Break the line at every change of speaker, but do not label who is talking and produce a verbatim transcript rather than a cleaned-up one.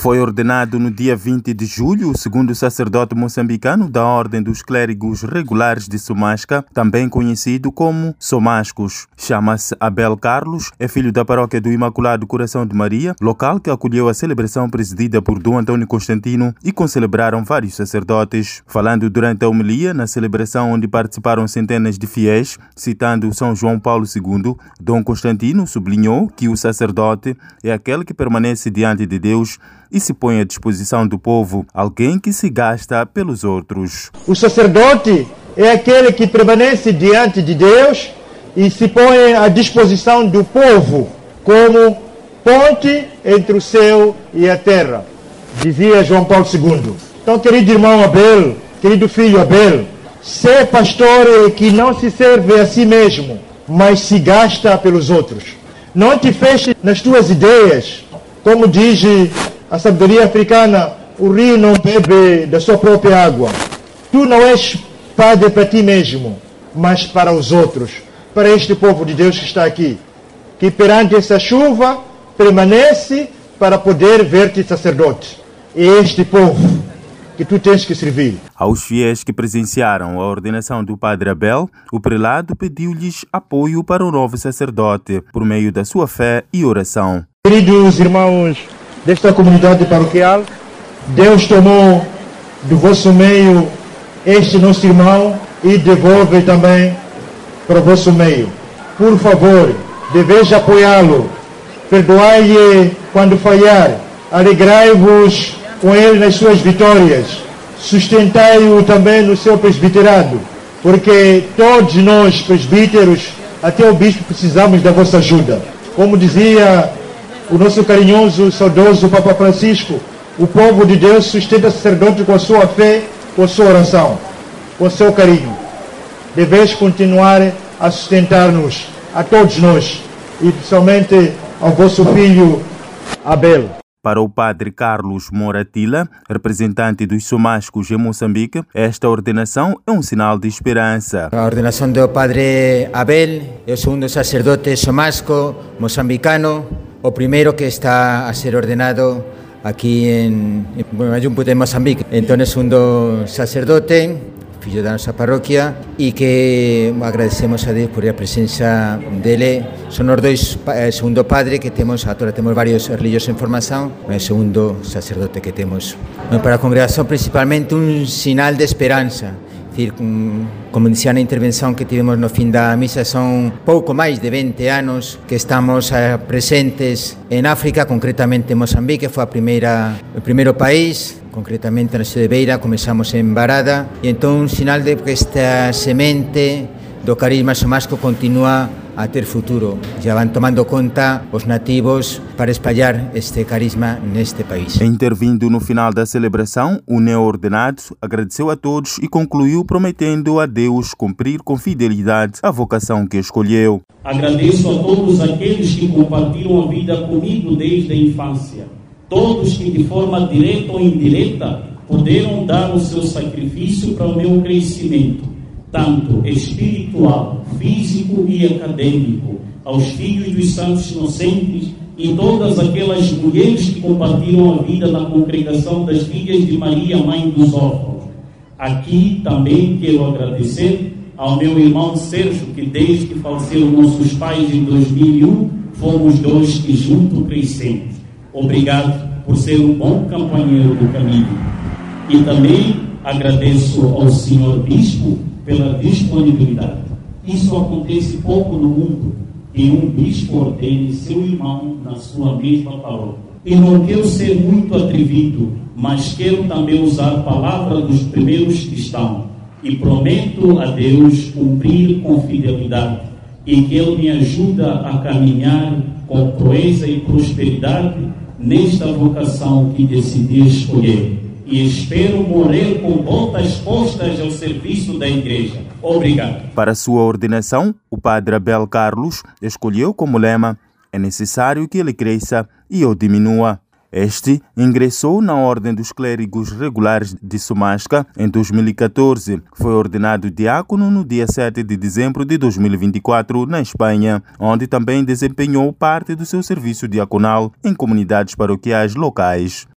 Foi ordenado no dia vinte de julho o segundo sacerdote moçambicano da Ordem dos Clérigos Regulares de Somasca, também conhecido como Somascos. Chama-se Abel Carlos, é filho da paróquia do Imaculado Coração de Maria, local que acolheu a celebração presidida por Dom Antônio Constantino e concelebraram vários sacerdotes. Falando durante a homilia, na celebração onde participaram centenas de fiéis, citando São João Paulo segundo, Dom Constantino sublinhou que o sacerdote é aquele que permanece diante de Deus e se põe à disposição do povo, alguém que se gasta pelos outros.
O sacerdote é aquele que permanece diante de Deus e se põe à disposição do povo, como ponte entre o céu e a terra, dizia João Paulo segundo. Então, querido irmão Abel, querido filho Abel, ser pastor é que não se serve a si mesmo, mas se gasta pelos outros. Não te feches nas tuas ideias, como diz a sabedoria africana, o rio não bebe da sua própria água. Tu não és padre para ti mesmo, mas para os outros, para este povo de Deus que está aqui, que perante essa chuva permanece para poder ver-te sacerdote. É este povo que tu tens que servir.
Aos fiéis que presenciaram a ordenação do Padre Abel, o prelado pediu-lhes apoio para o novo sacerdote, por meio da sua fé e oração.
Queridos irmãos desta comunidade paroquial, Deus tomou do vosso meio este nosso irmão e devolve também para o vosso meio. Por favor, deveis apoiá-lo, perdoai-lhe quando falhar, alegrai-vos com ele nas suas vitórias, sustentai-o também no seu presbiterado, porque todos nós, presbíteros, até o bispo, precisamos da vossa ajuda. Como dizia o nosso carinhoso, saudoso Papa Francisco, o povo de Deus sustenta o sacerdote com a sua fé, com a sua oração, com o seu carinho. Deveis continuar a sustentar-nos, a todos nós, e principalmente ao vosso filho Abel.
Para o padre Carlos Moratila, representante dos Somascos em Moçambique, esta ordenação é um sinal de esperança.
A ordenação do padre Abel é o segundo sacerdote somasco moçambicano, o primeiro que está a ser ordenado aqui em Majumbo de Moçambique. Então é o segundo sacerdote, filho da nossa paróquia, e que agradecemos a Deus por a presença dele. São os dois, o segundo padre que temos, agora temos vários religiosos em formação, mas o segundo sacerdote que temos. Para a congregação, principalmente um sinal de esperança. Como dizia na intervenção que tivemos no fim da missa, são pouco mais de vinte anos que estamos presentes em África, concretamente em Moçambique, foi a primeira, o primeiro país, concretamente na cidade de Beira, começamos em Barada, e então um sinal de que esta semente do carisma somasco continua a ter futuro. Já vão tomando conta os nativos para espalhar este carisma neste país.
Intervindo no final da celebração, o neo-ordenado agradeceu a todos e concluiu prometendo a Deus cumprir com fidelidade a vocação que escolheu.
Agradeço a todos aqueles que compartilham a vida comigo desde a infância. Todos que de forma direta ou indireta puderam dar o seu sacrifício para o meu crescimento, tanto espiritual, físico e acadêmico, aos filhos dos santos inocentes e todas aquelas mulheres que compartilham a vida na congregação das filhas de Maria, Mãe dos Órfãos. Aqui também quero agradecer ao meu irmão Sérgio, que desde que faleceram nossos pais em dois mil e um, fomos dois que juntos crescemos. Obrigado por ser um bom companheiro do caminho. E também agradeço ao senhor bispo pela disponibilidade. Isso acontece pouco no mundo, que um bispo ordene seu irmão na sua mesma paróquia. E não quero ser muito atrevido, mas quero também usar a palavra dos primeiros cristãos. E prometo a Deus cumprir com fidelidade e que Ele me ajuda a caminhar com proeza e prosperidade nesta vocação que decidi escolher. E espero morrer com botas postas ao serviço da Igreja. Obrigado.
Para sua ordenação, o padre Abel Carlos escolheu como lema: é necessário que ele cresça e eu diminua. Este ingressou na Ordem dos Clérigos Regulares de Somasca em dois mil e catorze. Foi ordenado diácono no dia sete de dezembro de dois mil e vinte e quatro, na Espanha, onde também desempenhou parte do seu serviço diaconal em comunidades paroquiais locais.